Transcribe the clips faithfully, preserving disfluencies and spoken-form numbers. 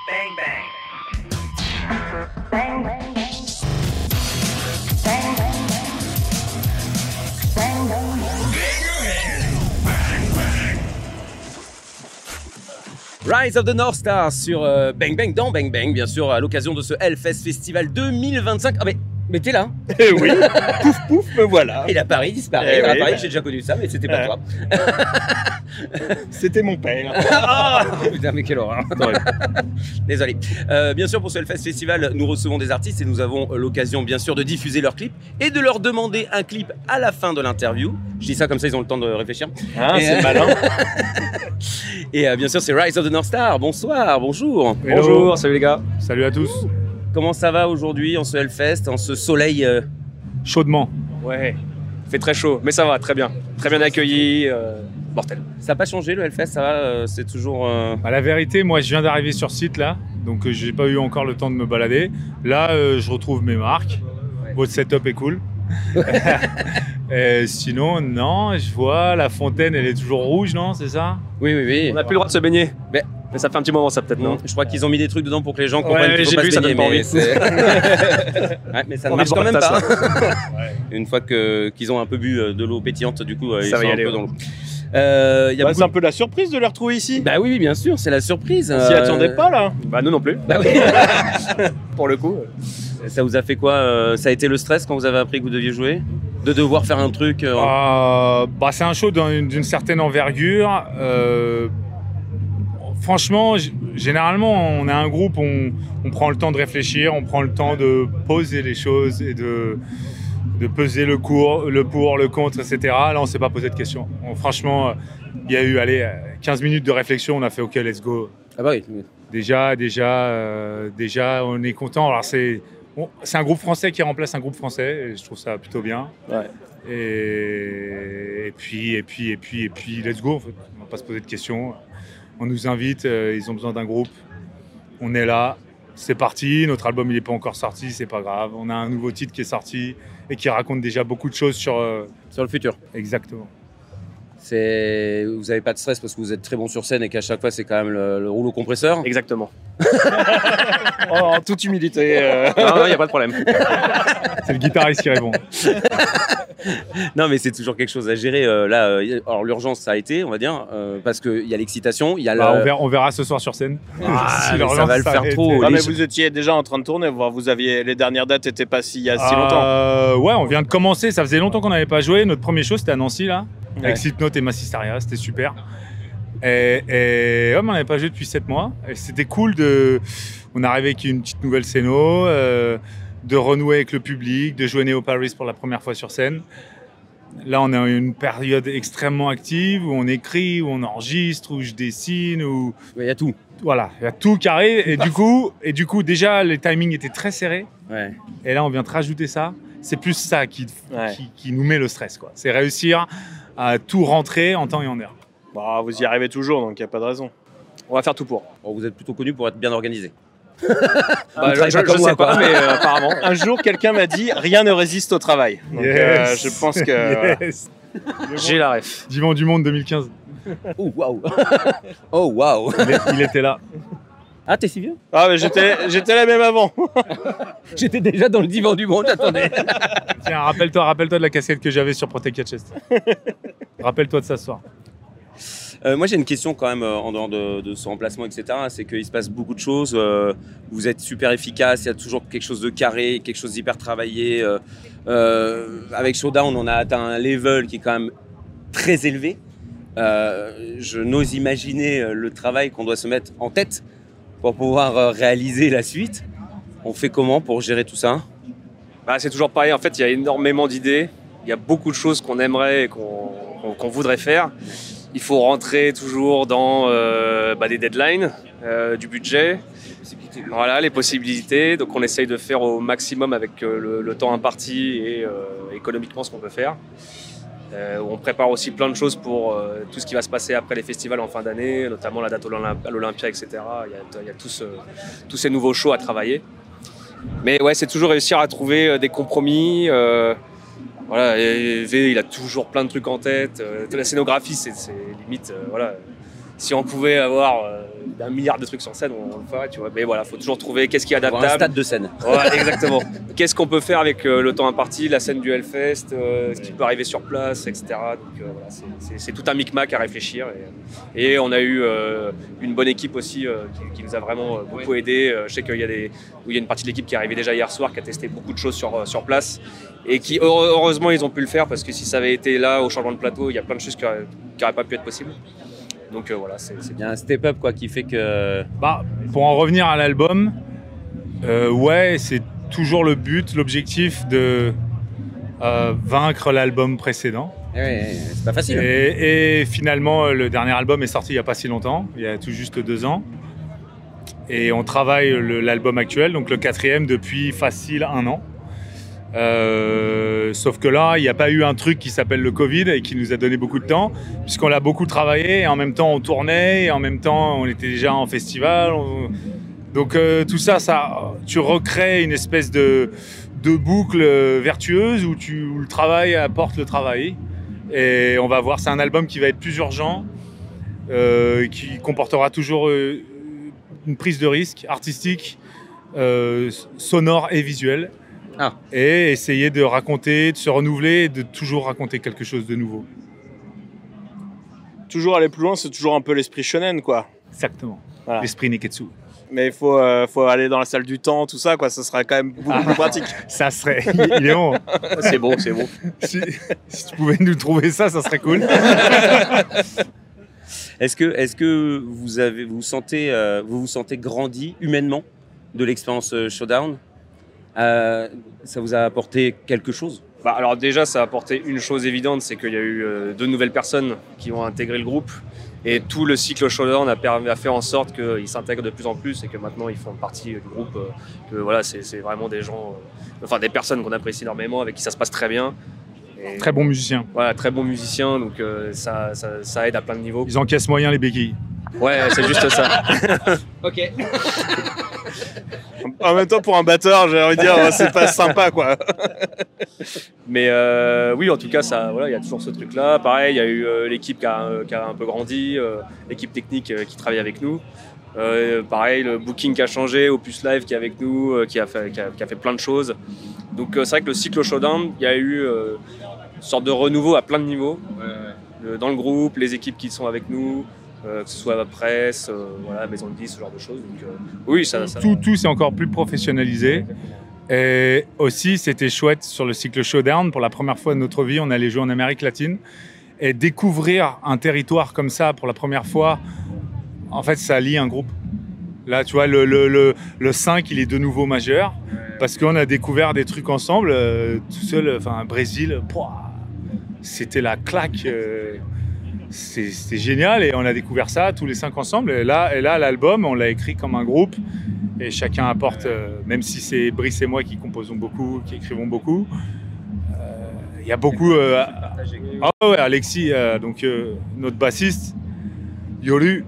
Bang bang. Bang bang. Rise of the North Star sur euh, Bang Bang dans Bang Bang, bien sûr, à l'occasion de ce Hellfest Festival deux mille vingt-cinq. Ah mais, mais t'es là. Eh oui, pouf pouf, me voilà. Et la Paris disparaît. Eh la oui, Paris, bah. j'ai déjà connu ça, mais c'était pas Euh. toi. C'était mon père. Ah putain, mais quelle horreur. Désolé. Euh, bien sûr, pour ce Hellfest Festival, nous recevons des artistes et nous avons l'occasion, bien sûr, de diffuser leurs clips et de leur demander un clip à la fin de l'interview. Je dis ça comme ça, ils ont le temps de réfléchir. Hein, Et, c'est euh, malin. Et euh, bien sûr, c'est Rise of the North Star. Bonsoir, bonjour. Hello. Bonjour, salut les gars. Salut à tous. Comment ça va aujourd'hui en ce Hellfest, en ce soleil euh, Chaudement. Ouais, il fait très chaud, mais ça va, très bien. Très bien accueilli, euh, mortel. Ça n'a pas changé le Hellfest, ça va, euh, c'est toujours... euh, Bah, la vérité, moi je viens d'arriver sur site là, donc euh, j'ai pas eu encore le temps de me balader. Là, euh, je retrouve mes marques. Votre setup est cool. Et sinon, non, je vois la fontaine, elle est toujours rouge, non? C'est ça? Oui, oui, oui. On n'a plus le droit de se baigner. Mais- Mais ça fait un petit moment, ça peut-être, non, Non, je crois qu'ils ont mis des trucs dedans pour que les gens comprennent Ouais, qu'il faut j'ai pas vu, se ça baigner, donne pas mais envie. c'est- ouais, mais ça ne On marche va quand même boire pas. ta hein. Une fois que, qu'ils ont un peu bu euh, de l'eau pétillante, du coup, euh, ils Ça sont va y un aller, peu ouais. dans l'eau. Euh, il y a Bah, beaucoup c'est un peu la surprise de les retrouver ici. de- Bah oui, oui, bien sûr, c'est la surprise. On s'y euh, attendait pas là. Bah nous non plus, Bah oui. pour le coup. Ça vous a fait quoi euh, Ça a été le stress quand vous avez appris que vous deviez jouer de devoir faire un truc euh, Euh, bah, c'est un show d'un- d'une certaine envergure. Euh, franchement, g- généralement, on a un groupe, on, on prend le temps de réfléchir, on prend le temps de poser les choses et de, de peser le, cours, le pour, le contre, et cetera. Là, on ne s'est pas posé de questions. On- franchement, il y a eu allez, quinze minutes de réflexion, on a fait OK, let's go. Ah bah oui. Déjà, déjà, euh, déjà, on est content. Alors, c'est, bon, c'est un groupe français qui remplace un groupe français, et je trouve ça plutôt bien. Ouais. Et, et puis, et puis, et puis, et puis, let's go. En fait. On va pas se poser de questions. On nous invite, euh, ils ont besoin d'un groupe. On est là, c'est parti. Notre album, il n'est pas encore sorti, c'est pas grave. On a un nouveau titre qui est sorti et qui raconte déjà beaucoup de choses sur. euh, Sur le futur. Exactement. C'est... Vous n'avez pas de stress parce que vous êtes très bon sur scène et qu'à chaque fois, c'est quand même le, le rouleau compresseur. Exactement. Oh, en toute humilité. euh. Non, non, il n'y a pas de problème. C'est le guitariste qui répond. Non, mais c'est toujours quelque chose à gérer. euh, là, euh, alors l'urgence, ça a été, on va dire, euh, parce qu'il y a l'excitation, il y a Bah, le... on, verra, on verra ce soir sur scène. Ah, Si mais leur ça lance va le faire s'arrête. trop. Ah, les mais gens- vous étiez déjà en train de tourner. Vous vous aviez les dernières dates n'étaient pas si il y a si longtemps. Euh, ouais, on vient de commencer. Ça faisait longtemps qu'on n'avait pas joué. Notre premier show, c'était à Nancy, là, Ouais. avec Slipknot et Massistaria. C'était super. Et, et ouais, mais on n'avait pas joué depuis sept mois. Et c'était cool de. On est arrivé avec une petite nouvelle scéno, euh, de renouer avec le public, de jouer Neo Paris pour la première fois sur scène. Là, on est dans une période extrêmement active où on écrit, où on enregistre, où je dessine, où Il y a tout. voilà, il y a tout qui arrive. Et du coup, et du coup, déjà, les timings étaient très serrés. Ouais. Et là, on vient de rajouter ça. C'est plus ça qui, Ouais. qui, qui nous met le stress, quoi. C'est réussir à tout rentrer en temps et en heure. Bah, vous y arrivez toujours, donc il n'y a pas de raison. On va faire tout pour. Bon, vous êtes plutôt connu pour être bien organisé. Bah, travaillez je pas je comme moi, sais pas, quoi. mais euh, apparemment. Un jour, quelqu'un m'a dit rien ne résiste au travail. Donc euh, Yes. je pense que. voilà. Yes. J'ai la ref. Divan du Monde deux mille quinze. Oh, waouh. Oh, waouh. Il, est- il était là. Ah, t'es si vieux? Ah, mais j'étais, j'étais là même avant. J'étais déjà dans le divan du monde, attendez. Tiens, rappelle-toi, rappelle-toi de la casquette que j'avais sur Protect Your Chest. Rappelle-toi de ça ce soir. Euh, moi, j'ai une question quand même euh, en dehors de, de ce remplacement, et cetera. C'est qu'il se passe beaucoup de choses. euh, vous êtes super efficace. Il y a toujours quelque chose de carré, quelque chose d'hyper travaillé. euh, euh, avec Showdown, on a atteint un level qui est quand même très élevé. Euh, je n'ose imaginer euh, le travail qu'on doit se mettre en tête pour pouvoir euh, réaliser la suite. On fait comment pour gérer tout ça? Bah, c'est toujours pareil, en fait, il y a énormément d'idées. Il y a beaucoup de choses qu'on aimerait et qu'on qu'on- qu'on voudrait faire. Il faut rentrer toujours dans euh, bah, des deadlines, euh, du budget, voilà, les possibilités. Donc on essaye de faire au maximum avec euh, le, le temps imparti et euh, économiquement ce qu'on peut faire. Euh, on prépare aussi plein de choses pour euh, tout ce qui va se passer après les festivals en fin d'année, notamment la date au Olymp- à l'Olympia, et cetera. Il y a, il y a tous, euh, tous ces nouveaux shows à travailler. Mais ouais, c'est toujours réussir à trouver euh, des compromis. Euh, voilà, et V, il a toujours plein de trucs en tête. Euh, la scénographie, c'est, c'est limite, euh, voilà. Si on pouvait avoir euh, d'un milliard de trucs sur scène, on, on le ferait, tu vois. Mais voilà, faut toujours trouver qu'est-ce qui est Avoir adaptable. un stade de scène. Ouais, exactement. Qu'est-ce qu'on peut faire avec euh, le temps imparti, la scène du Hellfest, euh, ce qui peut arriver sur place, et cetera. Donc euh, voilà, c'est, c'est, c'est tout un micmac à réfléchir. Et, et on a eu euh, une bonne équipe aussi euh, qui, qui nous a vraiment euh, beaucoup aidé. Euh, je sais qu'il y a des, où il y a une partie de l'équipe qui est arrivée déjà hier soir, qui a testé beaucoup de choses sur, sur place. Et qui, heureusement, ils ont pu le faire parce que si ça avait été là au changement de plateau, il y a plein de choses qui n'auraient pas pu être possibles. Donc euh, voilà, c'est, c'est Il y a un step-up quoi, qui fait que. Bah, pour en revenir à l'album, euh, ouais, c'est toujours le but, l'objectif de euh, vaincre l'album précédent. Eh ouais, c'est pas facile. Et, et finalement, le dernier album est sorti il n'y a pas si longtemps, il y a tout juste deux ans. Et on travaille le, l'album actuel, donc le quatrième, depuis facile un an. Euh, sauf que là, il n'y a pas eu un truc qui s'appelle le Covid et qui nous a donné beaucoup de temps, puisqu'on l'a beaucoup travaillé et en même temps on tournait et en même temps on était déjà en festival. On... Donc euh, tout ça, ça, tu recrées une espèce de, de boucle vertueuse où, tu, où le travail apporte le travail. Et on va voir, c'est un album qui va être plus urgent, euh, qui comportera toujours euh, une prise de risque artistique, euh, sonore et visuelle. Ah. Et essayer de raconter, de se renouveler et de toujours raconter quelque chose de nouveau. Toujours aller plus loin, c'est toujours un peu l'esprit shonen, quoi. Exactement. Voilà. L'esprit Neketsu. Mais il faut, euh, faut aller dans la salle du temps, tout ça, quoi. Ça sera quand même beaucoup plus pratique. Ça serait... Il est bon. c'est bon, c'est bon. Si, si tu pouvais nous trouver ça, ça serait cool. Est-ce que, est-ce que vous, avez, vous, sentez, euh, vous vous sentez grandi humainement de l'expérience euh, Showdown? Euh, ça vous a apporté quelque chose? Bah, alors déjà, ça a apporté une chose évidente, c'est qu'il y a eu euh, deux nouvelles personnes qui ont intégré le groupe. Et tout le cycle Showdown a, permis, a fait en sorte qu'ils s'intègrent de plus en plus et que maintenant ils font partie du groupe. Euh, que voilà, c'est, c'est vraiment des gens, euh, enfin des personnes qu'on apprécie énormément, avec qui ça se passe très bien. Et, Très bon musicien. Voilà, très bons musiciens, donc euh, ça, ça, ça aide à plein de niveaux. Ils encaissent moyen les béquilles. Ouais, c'est juste ça. Ok. En même temps, pour un batteur, j'ai envie de dire, c'est pas sympa, quoi. Mais euh, oui, en tout cas, ça, voilà, il y a toujours ce truc-là. Pareil, il y a eu euh, l'équipe qui a, euh, qui a un peu grandi, euh, l'équipe technique euh, qui travaille avec nous. Euh, pareil, le booking qui a changé, Opus Live qui est avec nous, euh, qui, a fait, qui, a, qui a fait plein de choses. Donc euh, c'est vrai que le cycle Showdown, il y a eu euh, une sorte de renouveau à plein de niveaux. Ouais, ouais. Le, dans le groupe, les équipes qui sont avec nous. Euh, que ce soit la presse, euh, voilà, maison de disques, ce genre de choses. Donc, euh, oui, ça, ça... Tout, tout c'est encore plus professionnalisé. Et aussi, c'était chouette sur le cycle Showdown. Pour la première fois de notre vie, on allait jouer en Amérique latine. Et découvrir un territoire comme ça pour la première fois, en fait, ça lie un groupe. Là, tu vois, le, le, le, le cinq, il est de nouveau majeur. Parce qu'on a découvert des trucs ensemble, euh, tout seul, enfin, Brésil, pouah, c'était la claque. Euh, C'est, c'était génial et on a découvert ça tous les cinq ensemble. Et là, et là l'album, on l'a écrit comme un groupe et chacun apporte, euh, même si c'est Brice et moi qui composons beaucoup, qui écrivons beaucoup. Il euh, y a beaucoup. Euh, ah ouais, Alexis, euh, donc euh, notre bassiste, Yoru,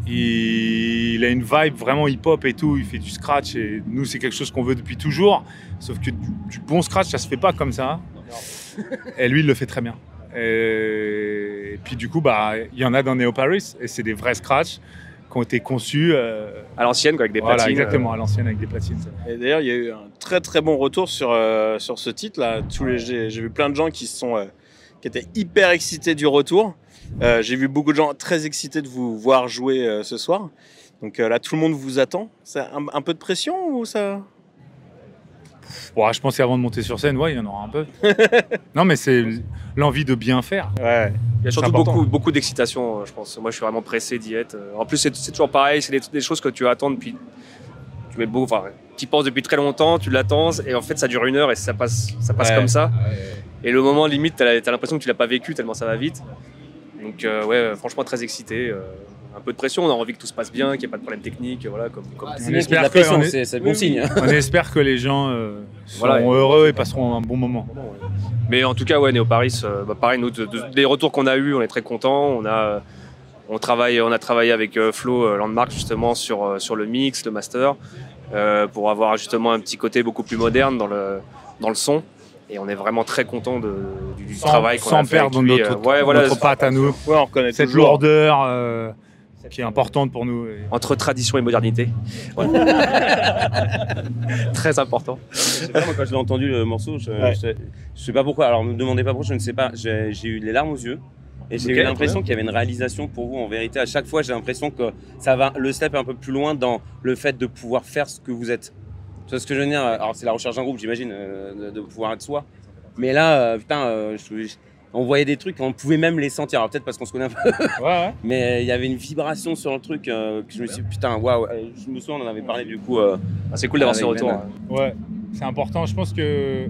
il, il a une vibe vraiment hip-hop et tout. Il fait du scratch et nous, c'est quelque chose qu'on veut depuis toujours. Sauf que du, du bon scratch, ça se fait pas comme ça. Et lui, il le fait très bien. Et puis du coup, bah, il y en a dans Neo Paris et c'est des vrais scratchs qui ont été conçus euh, à l'ancienne, quoi, avec des voilà, platines. Exactement, euh... à l'ancienne avec des platines. Et d'ailleurs, il y a eu un très très bon retour sur, euh, sur ce titre-là. Tous les, j'ai, j'ai vu plein de gens qui, sont, euh, qui étaient hyper excités du retour. Euh, j'ai vu beaucoup de gens très excités de vous voir jouer euh, ce soir. Donc euh, là, tout le monde vous attend. C'est un, un peu de pression ou ça? Bon, je pense qu'avant de monter sur scène, ouais, il y en aura un peu. Non, mais c'est l'envie de bien faire. Ouais. Il y a surtout beaucoup, beaucoup d'excitation, je pense. Moi, je suis vraiment pressé d'y être. En plus, c'est, c'est toujours pareil. C'est des, des choses que tu attends depuis. Tu mets beau, enfin, tu y penses depuis très longtemps, tu l'attends, et en fait, ça dure une heure et ça passe, ça passe ouais. comme ça. Ouais. Et le moment limite, t'as, t'as l'impression que tu l'as pas vécu tellement ça va vite. Donc, euh, ouais, franchement, très excité. Euh, un peu de pression, on a envie que tout se passe bien, qu'il n'y ait pas de problème technique, voilà. Comme, comme ah, c'est on espère la pression, est... c'est, c'est le bon oui, signe. On espère que les gens euh, seront voilà, heureux et passeront un bon moment. Mais en tout cas, ouais, Neo Paris, euh, bah, pareil, nous, de, de, des retours qu'on a eus, on est très contents. On a, on travaille, on a travaillé avec euh, Flo euh, Landmark justement sur euh, sur le mix, le master, euh, pour avoir justement un petit côté beaucoup plus moderne dans le dans le son. Et on est vraiment très content de, du, du sans, travail qu'on sans a fait. Sans perdre notre, euh, ouais, voilà, notre patte à nous. Ouais, on reconnaît cette toujours. lourdeur. Euh, qui est importante pour nous. Entre tradition et modernité. Ouais. Très important. Je sais pas, moi, quand je l'ai entendu le morceau, je, Ouais. je, je sais pas pourquoi. Alors, me demandez pas pourquoi, je ne sais pas. J'ai j'ai eu les larmes aux yeux. Et j'ai Ok, eu l'impression ouais. qu'il y avait une réalisation pour vous. En vérité, à chaque fois, j'ai l'impression que ça va, le step est un peu plus loin dans le fait de pouvoir faire ce que vous êtes. Tu vois ce que je veux dire? Alors, c'est la recherche d'un groupe, j'imagine, euh, de, de pouvoir être soi. Mais là, euh, putain, euh, je- je- on voyait des trucs, on pouvait même les sentir. Alors, peut-être parce qu'on se connaît un peu. Ouais, ouais. Mais il y avait une vibration sur le truc euh, que je me suis dit, putain, waouh. Euh, Je me souviens, on en avait parlé du coup. euh, Ah, c'est cool d'avoir ce Avec retour. Ben. hein. Ouais, c'est important. Je pense que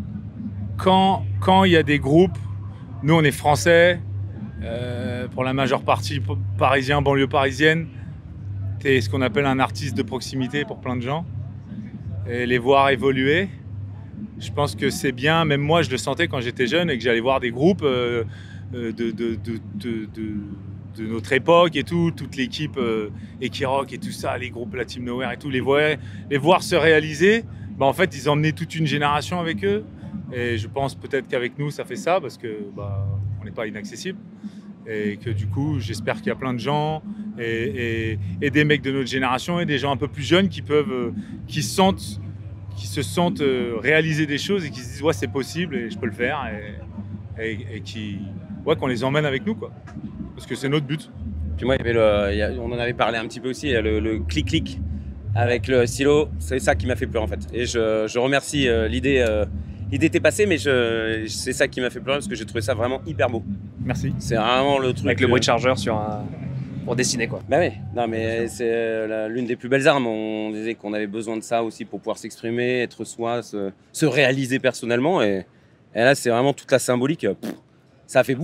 quand quand il y a des groupes, nous on est français, euh, pour la majeure partie p- parisien, banlieue parisienne, t'es ce qu'on appelle un artiste de proximité pour plein de gens. Et les voir évoluer, je pense que c'est bien. Même moi, je le sentais quand j'étais jeune et que j'allais voir des groupes euh, euh, de, de, de, de, de- de notre époque et tout, toute l'équipe euh, Ekirock et tout ça, les groupes La Team Nowhere et tout, les, voyaient- les voir se réaliser. Bah, en fait, ils emmenaient toute une génération avec eux. Et je pense peut-être qu'avec nous, ça fait ça parce que bah, on n'est pas inaccessible. Et que du coup, j'espère qu'il y a plein de gens et, et- et des mecs de notre génération et des gens un peu plus jeunes qui peuvent, euh, qui sentent, qui se sentent euh, réaliser des choses et qui se disent ouais c'est possible et je peux le faire et, et, et qui, ouais qu'on les emmène avec nous quoi. Parce que c'est notre but. Puis moi, il y avait le, il y a- on en avait parlé un petit peu aussi, il y a le, le clic-clic avec le stylo. C'est ça qui m'a fait pleurer en fait. Et je, je remercie euh, l'idée. euh, l'idée était passée, mais je, c'est ça qui m'a fait pleurer parce que j'ai trouvé ça vraiment hyper beau. Merci. C'est vraiment le truc. Avec le bruit de euh, chargeur sur un... pour dessiner quoi. Bah oui, non mais c'est euh, la- l'une des plus belles armes. On disait qu'on avait besoin de ça aussi pour pouvoir s'exprimer, être soi, se, se réaliser personnellement. Et, et là, c'est vraiment toute la symbolique. Pff, ça a fait.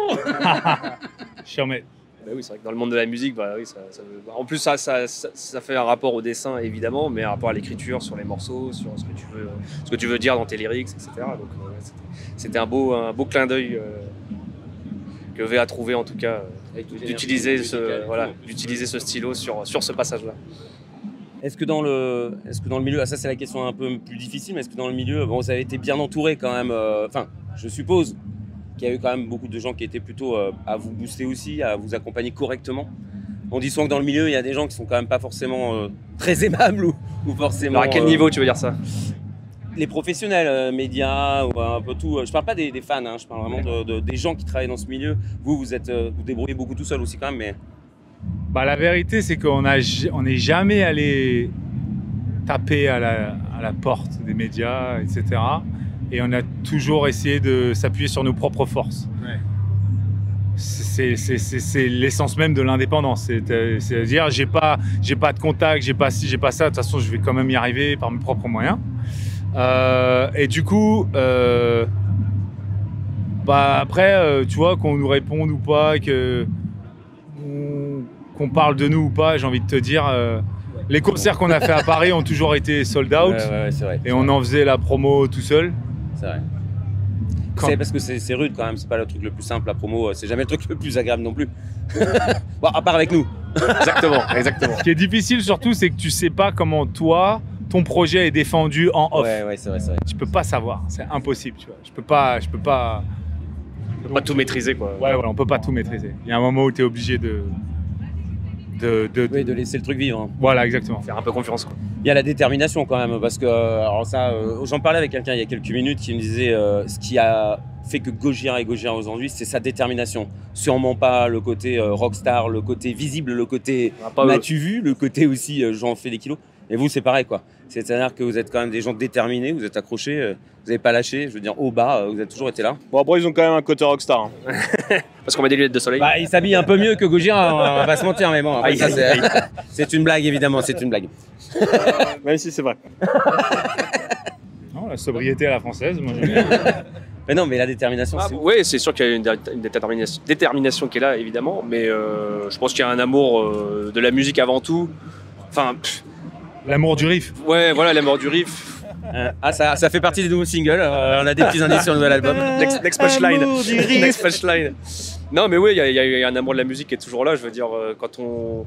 Charmé. Bah oui, c'est vrai que dans le monde de la musique, bah oui, ça, ça- en plus ça, ça, ça, ça fait un rapport au dessin évidemment, mais un rapport à l'écriture sur les morceaux, sur ce que tu veux, ce que tu veux dire dans tes lyrics, et cetera. Donc euh, ouais, c'était- c'était un beau, un beau clin d'œil euh, que V a trouvé en tout cas euh, d'utiliser ce, voilà, d'utiliser ce stylo sur, sur ce passage-là. Est-ce que dans le, est-ce que dans le milieu, ah, ça c'est la question un peu plus difficile, mais est-ce que dans le milieu, bon, vous avez été bien entouré quand même. euh, Enfin, je suppose qu'il y a eu quand même beaucoup de gens qui étaient plutôt euh, à vous booster aussi, à vous accompagner correctement. On dit souvent que dans le milieu, il y a des gens qui sont quand même pas forcément euh, très aimables ou, ou forcément. Alors à quel euh, niveau tu veux dire ça? Les professionnels, euh, médias, ou un peu tout. Je parle pas des, des fans, hein, je parle vraiment de, de- des gens qui travaillent dans ce milieu. Vous, vous êtes, euh, vous débrouillez beaucoup tout seul aussi quand même, mais. Bah, la vérité, c'est qu'on a, on n'est jamais allé taper à la, à la porte des médias, et cetera. Et on a toujours essayé de s'appuyer sur nos propres forces. Ouais. C'est, c'est, c'est, c'est l'essence même de l'indépendance. C'est, c'est-à-dire, j'ai pas, j'ai pas de contact, j'ai pas ci, j'ai pas ça. De toute façon, je vais quand même y arriver par mes propres moyens. Euh, et du coup, euh, bah après, euh, tu vois, qu'on nous réponde ou pas, que on- qu'on parle de nous ou pas, j'ai envie de te dire, euh, les concerts qu'on a fait à Paris ont toujours été sold out. Ouais, ouais, ouais, c'est vrai. Et on en faisait la promo tout seul. C'est vrai. Quand- C'est parce que c'est c'est rude quand même, c'est pas le truc le plus simple, la promo, c'est jamais le truc le plus agréable non plus. Bon, à part avec nous. Exactement, exactement. Ce qui est difficile surtout, c'est que tu sais pas comment toi, ton projet est défendu en off. Ouais, ouais, c'est vrai, c'est vrai. Tu peux pas savoir, c'est impossible, tu vois. Je peux pas, je peux pas. Pas tout maîtriser quoi. Ouais, voilà, on peut pas tout maîtriser. Il y a un moment où tu es obligé de de, de, Oui, de laisser le truc vivre. hein. Voilà, exactement. Faire un peu confiance quoi. Il y a la détermination quand même, parce que, euh, alors ça, euh, j'en parlais avec quelqu'un il y a quelques minutes qui me disait euh, ce qui a fait que Gojira est Gojira aujourd'hui, c'est sa détermination. Sûrement pas le côté euh, rockstar, le côté visible, le côté On va pas, euh, m'as-tu vu, le côté aussi euh, j'en fais des kilos. Et vous, c'est pareil quoi. C'est-à-dire que vous êtes quand même des gens déterminés, vous êtes accrochés, euh, vous n'avez pas lâché, je veux dire au bas, euh, vous avez toujours été là. Bon, après, ils ont quand même un côté rockstar. hein. Parce qu'on met des lunettes de soleil. Bah, il s'habille un peu mieux que Gojira, on va pas se mentir, mais bon, après, Aïe, ça, aïe, c'est, aïe. c'est une blague évidemment, c'est une blague. Même si c'est vrai. Non, la sobriété à la française, moi j'aime bien. Mais non, mais la détermination, Ah, c'est ouf. oui, c'est sûr qu'il y a une, dé- une détermination, détermination qui est là, évidemment, mais euh, je pense qu'il y a un amour euh, de la musique avant tout. Enfin, pff, L'amour du riff. ouais, voilà, l'amour du riff. Euh, ah, ça, ça fait partie des nouveaux singles. euh, on a des petits indices sur le nouvel album. Next, next punchline. Next punchline. Non, mais oui, il y, a- il y a un amour de la musique qui est toujours là. Je veux dire, euh, quand on,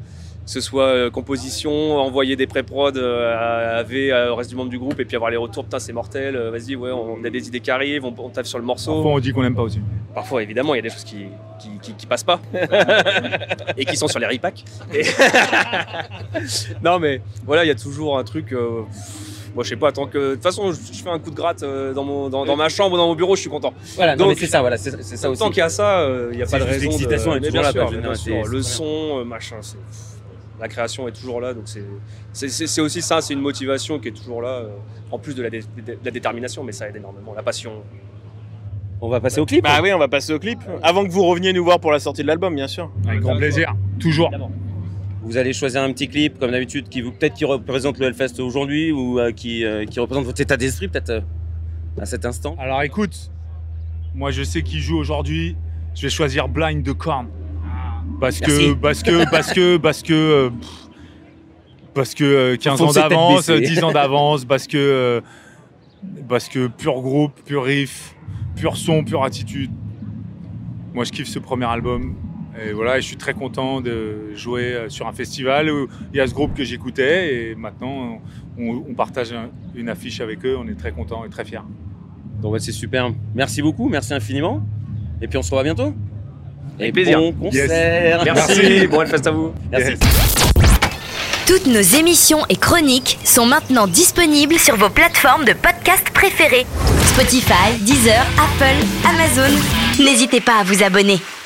ce soit euh, composition, envoyer des pré-prod euh, à, à V, à- au reste du membre du groupe, et puis avoir les retours, putain c'est mortel, euh, vas-y, ouais, on a des idées qui arrivent, on, on tape sur le morceau. Parfois, on dit qu'on n'aime pas aussi. Parfois, évidemment, il y a des choses qui, qui, qui, qui passent pas et qui sont sur les repacks. Et... non, mais voilà, il y a toujours un truc. Euh, moi, je sais pas, tant que. De toute façon, je, je fais un coup de gratte euh, dans, mon, dans, dans ma chambre ou dans mon bureau, je suis content. Voilà, non, Donc, mais c'est ça, voilà, c'est c'est ça aussi. Tant qu'il y a ça, il n'y a C'est pas de juste raison. l'excitation de... est mais toujours bien là, sûr, quoi, je veux bien dire, sûr. c'est- Le c'est son, euh, machin, c'est. La création est toujours là, donc c'est c'est- c'est c'est aussi ça, c'est une motivation qui est toujours là, euh, en plus de la, dé- de la détermination, mais ça aide énormément, la passion. On va passer au clip. Bah oui, on va passer au clip. Avant que vous reveniez nous voir pour la sortie de l'album, bien sûr. Avec grand plaisir, toujours. Vous allez choisir un petit clip, comme d'habitude, qui vous peut-être qui représente le Hellfest aujourd'hui ou euh, qui, euh, qui représente votre état d'esprit peut-être euh, à cet instant. Alors écoute, moi je sais qui joue aujourd'hui. Je vais choisir Blind de Korn. Parce que, Merci. parce que, parce que, parce que, euh, pff, parce que euh, quinze ans Foncez tête d'avance, baissée. dix ans d'avance, parce que, euh, parce que pur groupe, pur riff, pur son, pure attitude. Moi je kiffe ce premier album. Et voilà, et je suis très content de jouer euh, sur un festival où il y a ce groupe que j'écoutais et maintenant on, on partage un- une affiche avec eux. On est très contents et très fiers. Donc ouais, c'est super. Merci beaucoup, merci infiniment. Et puis on se revoit bientôt. Avec Et plaisir. Bon concert. Merci, Merci. bon Hellfest à vous. Merci. Toutes nos émissions et chroniques sont maintenant disponibles sur vos plateformes de podcast préférées. Spotify, Deezer, Apple, Amazon. N'hésitez pas à vous abonner.